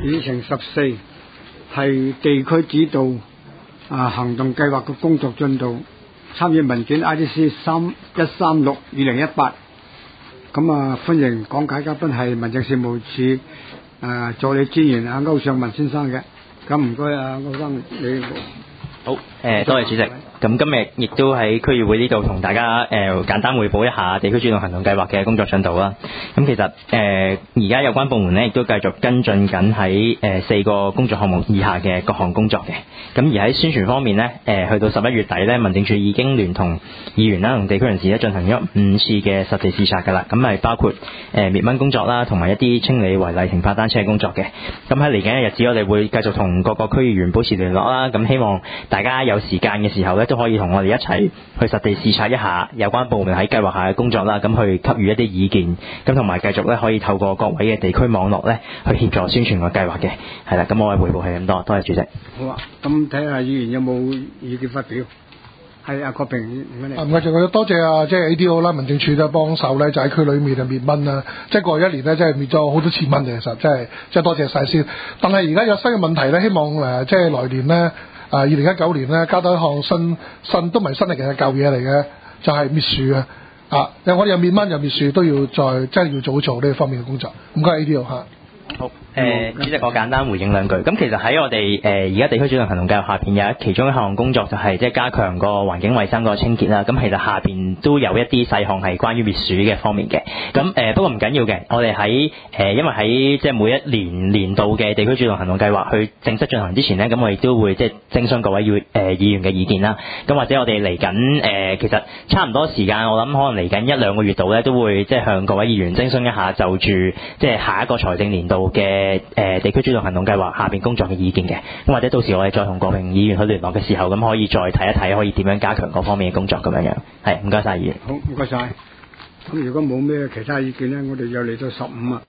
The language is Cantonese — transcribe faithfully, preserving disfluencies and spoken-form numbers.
議程十四係地區指導啊行動計劃嘅工作進度，參與文件 I D C 三一三六二零一八。咁啊，歡迎講解嘉賓係民政事務處啊助理專員啊歐尚文先生嘅。咁唔該啊，歐生你好，誒、呃、多謝主席。咁今日亦都喺區議會呢度同大家誒、呃、簡單彙報一下地區主動行動計劃嘅工作進度啦。咁其實誒而家有關部門咧亦都繼續跟進緊喺誒四個工作項目以下嘅各項工作嘅。咁而喺宣傳方面咧，誒、呃、去到十一月底咧，民政處已經聯同議員啦同地區人士咧進行咗五次嘅實地視察㗎啦。咁係包括誒、呃、滅蚊工作啦，同埋一啲清理違例停泊單車嘅工作嘅。咁喺嚟緊嘅日子，我哋會繼續同各個區議員保持聯絡啦。咁希望大家有時間嘅時候咧，都可以同我哋一齊去實地視察一下有關部門喺計劃下嘅工作啦，咁去給予一啲意見，咁同埋繼續咧可以透過各位嘅地區網絡咧去協助宣傳個計劃嘅。係啦，咁我嘅彙報係咁多，多謝主席。 好啊，咁睇下議員有冇意見發表。係阿郭平，唔該你。 唔該，仲要多謝啊，即係 A D O 啦，民政處都幫手咧，就喺區裏面就滅蚊啦。即係過去一年咧，即係滅咗好多次蚊嘅，其實真係即係多謝晒先。但係而家有新嘅問題咧，希望誒即係來年咧。啊！二零一九年咧，加多一項新新都唔係新嚟嘅舊嘢嚟嘅，就係、是、滅樹啊！啊，有我哋有滅蚊有滅樹，都要再真係要早做呢方面嘅工作。唔該 A D O 嚇。 好，誒、呃，主席，我簡單回應兩句。咁其實喺我哋誒而家地區主動行動計劃下邊有一其中一項工作就係即係加強個環境衛生個清潔啦。咁其實下邊都有一啲細項係關於滅鼠嘅方面嘅。咁誒、呃、不過唔緊要嘅，我哋喺誒因為喺即係每一年年度嘅地區主動行動計劃去正式進行之前呢，咁我亦都會即係徵詢各位議誒議員嘅意見啦。咁或者我哋嚟緊誒其實差唔多時間，我諗可能嚟緊一兩個月度咧，都會即係向各位議員徵詢一下就住即係下一個財政年度嘅誒、呃、地區主動行動計劃下邊工作嘅意見嘅。咁或者到時我哋再同郭平議員去聯絡嘅時候，咁可以再睇一睇可以點樣加強嗰方面嘅工作咁樣樣。係，唔該晒議員。 好，唔該晒。咁如果冇咩其他意見咧，我哋又嚟到十五啊。